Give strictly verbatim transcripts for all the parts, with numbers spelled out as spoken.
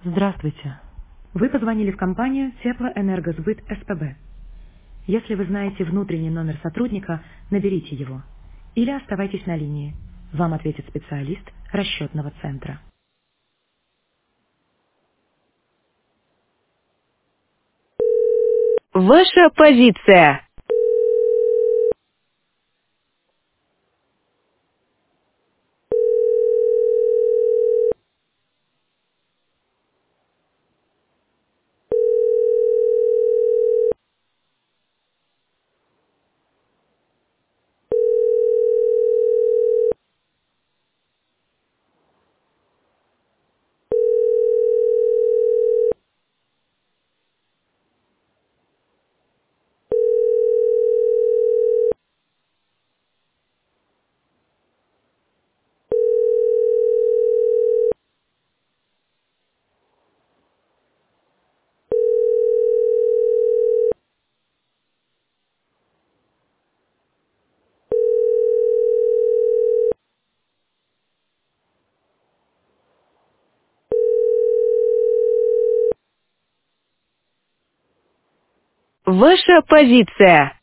Здравствуйте. Вы позвонили в компанию Теплоэнергосбыт СПБ. Если вы знаете внутренний номер сотрудника, наберите его. Или оставайтесь на линии. Вам ответит специалист расчетного центра. Ваша позиция. Ваша позиция.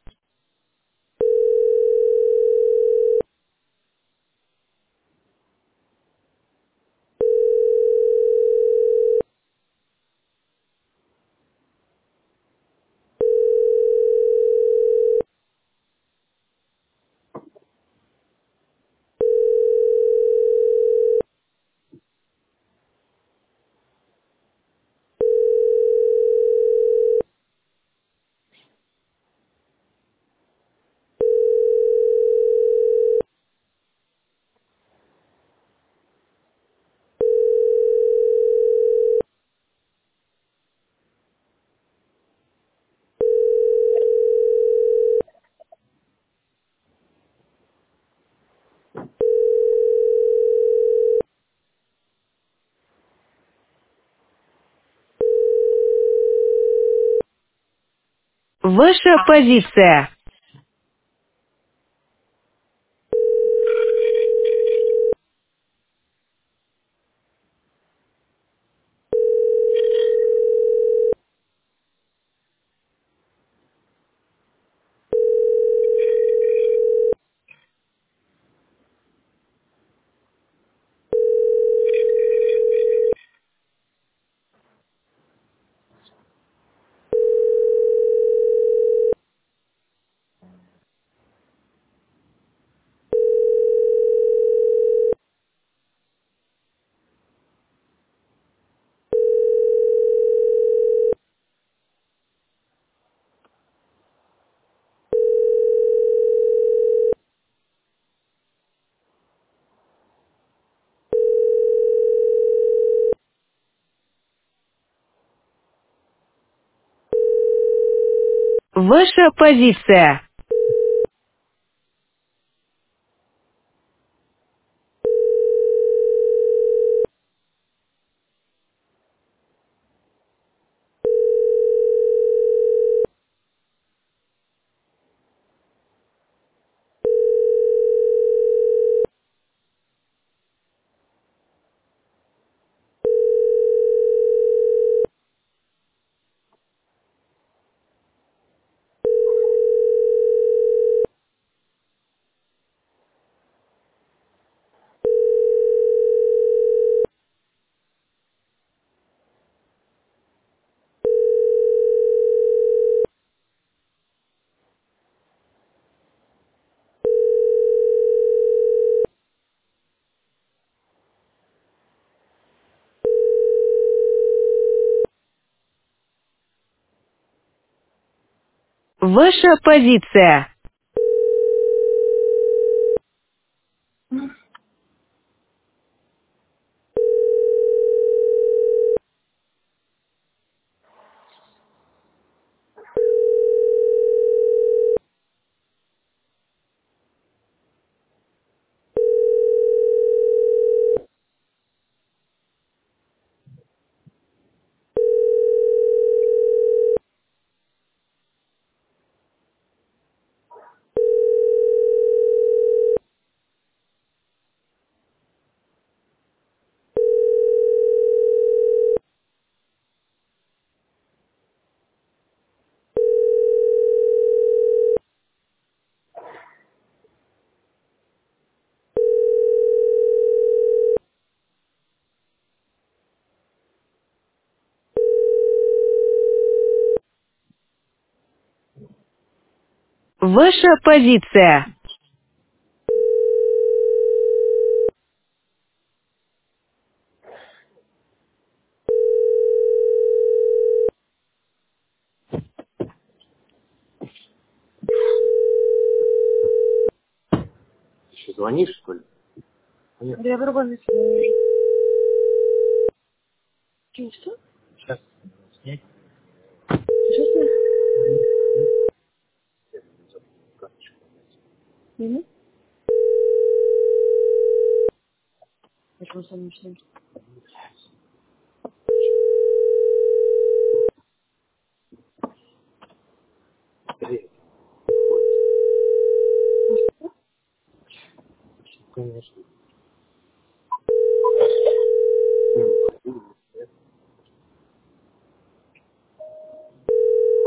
Ваша позиция. Ваша позиция. Ваша позиция. Ваша позиция. Еще звонишь, что ли? Нет. Да я в другом месте. Че, что? Сейчас снять. Сейчас я? Угу. Почему сам не снять? Привет. Конечно.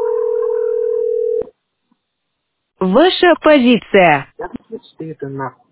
Ваша позиция. Я, ты это нахуй.